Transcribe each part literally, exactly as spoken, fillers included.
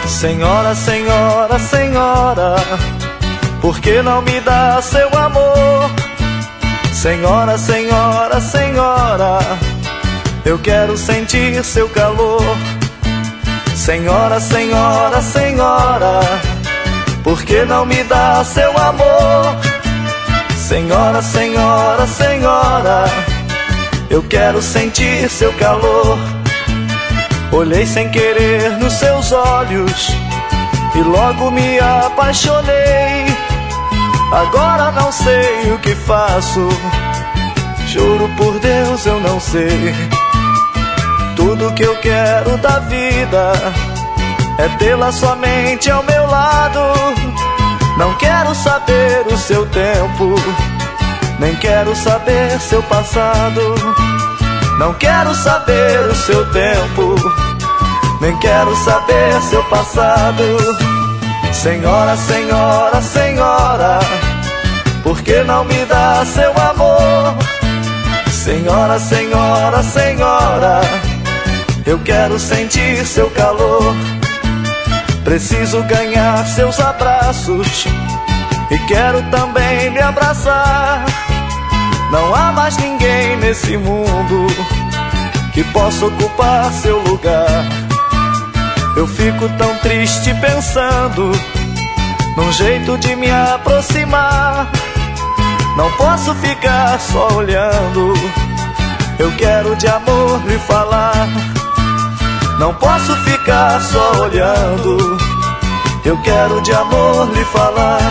Senhora, senhora, senhora, por que não me dá seu amor? Senhora, senhora, senhora, eu quero sentir seu calor. Senhora, senhora, senhora, por que não me dá seu amor? Senhora, senhora, senhora, eu quero sentir seu calor. Olhei sem querer nos seus olhos e logo me apaixonei. Agora não sei o que faço, juro por Deus eu não sei. Tudo que eu quero da vida é tê-la somente ao meu lado. Não quero saber o seu tempo, nem quero saber seu passado. Não quero saber o seu tempo, nem quero saber seu passado. Senhora, senhora, senhora, por que não me dá seu amor? Senhora, senhora, senhora, eu quero sentir seu calor. Preciso ganhar seus abraços e quero também me abraçar. Não há mais ninguém nesse mundo que possa ocupar seu lugar. Eu fico tão triste pensando num jeito de me aproximar. Não posso ficar só olhando, eu quero de amor lhe falar. Não posso ficar só olhando, eu quero de amor lhe falar.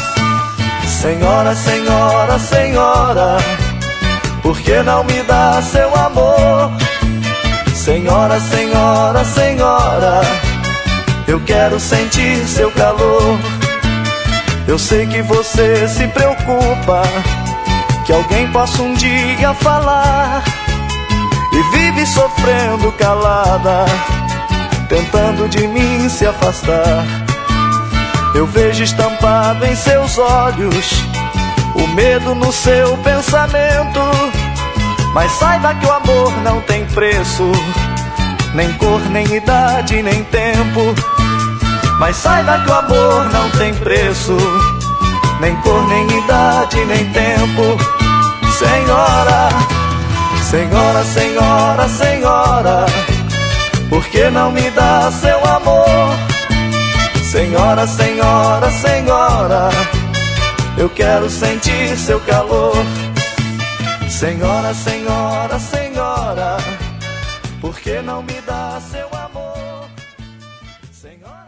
Senhora, senhora, senhora, por que não me dá seu amor? Senhora, senhora, senhora, eu quero sentir seu calor. Eu sei que você se preocupa que alguém possa um dia falar, e vive sofrendo calada, tentando de mim se afastar. Eu vejo estampado em seus olhos o medo no seu pensamento. Mas saiba que o amor não tem preço, nem cor, nem idade, nem tempo. Mas saiba que o amor não tem preço, nem cor, nem idade, nem tempo. Senhora, senhora, senhora, senhora, por que não me dá seu amor? Senhora, senhora, senhora, eu quero sentir seu calor. Senhora, senhora, senhora, por que não me dá seu amor? Senhora...